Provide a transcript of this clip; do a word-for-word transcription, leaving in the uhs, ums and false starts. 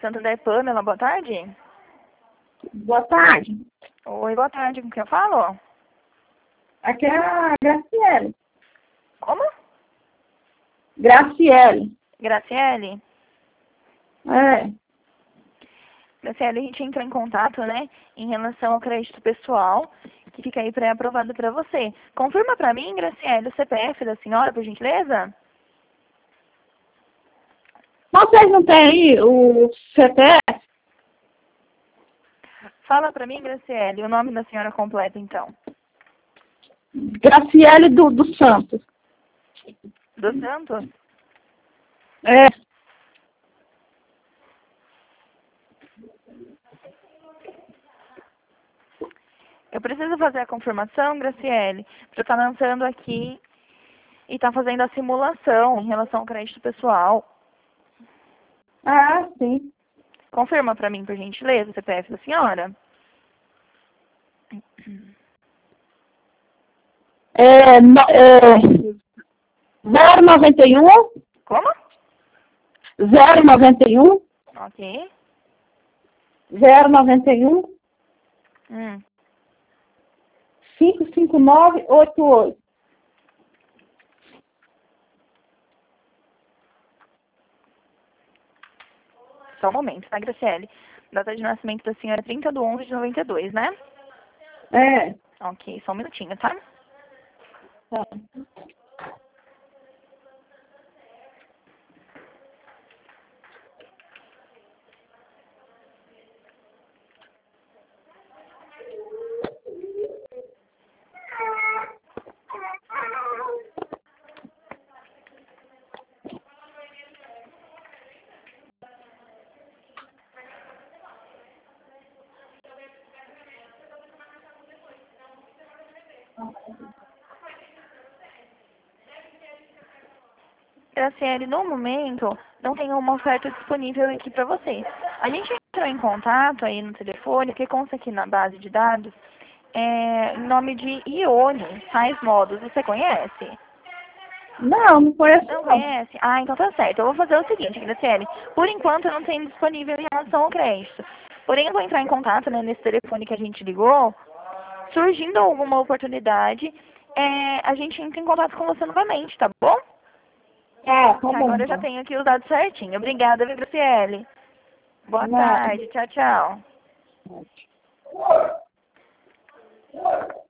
Santander Pamela, boa tarde. Boa tarde. Oi, boa tarde, com quem eu falo? Aqui é a Graciele. Como? Graciele. Graciele? É. Graciele, a gente entrou em contato, né, em relação ao crédito pessoal, que fica aí pré-aprovado para você. Confirma para mim, Graciele, o C P F da senhora, por gentileza? Vocês não têm aí o C P F? Fala para mim, Graciele, o nome da senhora completo, então. Graciele do, do Santos. Do Santos? É. Eu preciso fazer a confirmação, Graciele, para estar lançando aqui e estar fazendo a simulação em relação ao crédito pessoal. Ah, sim. Confirma para mim, por gentileza, o C P F da senhora. É, no, é zero noventa e um. Como? zero noventa e um. Ok. zero noventa e um. Hum. cinco cinco nove oito oito. Só um momento, tá, Graciele? Data de nascimento da senhora é trinta de onze de noventa e dois, né? É. Ok, só um minutinho, tá? Tá. Graciele, no momento, não tem uma oferta disponível aqui para você. A gente entrou em contato aí no telefone, que consta aqui na base de dados, é, em nome de Ione, Raiz Modos. Você conhece? Não, não conheço Não não. conhece? Ah, então tá certo. Eu vou fazer o seguinte, Graciele. Por enquanto, eu não tenho disponível em relação ao crédito. Porém, eu vou entrar em contato, né, nesse telefone que a gente ligou. Surgindo alguma oportunidade, é, a gente entra em contato com você novamente, tá bom? Ah, tá bom. Agora eu já Então. tenho aqui os dados certinho. Obrigada, viu, Graciele? Boa Nada. tarde. Tchau, tchau.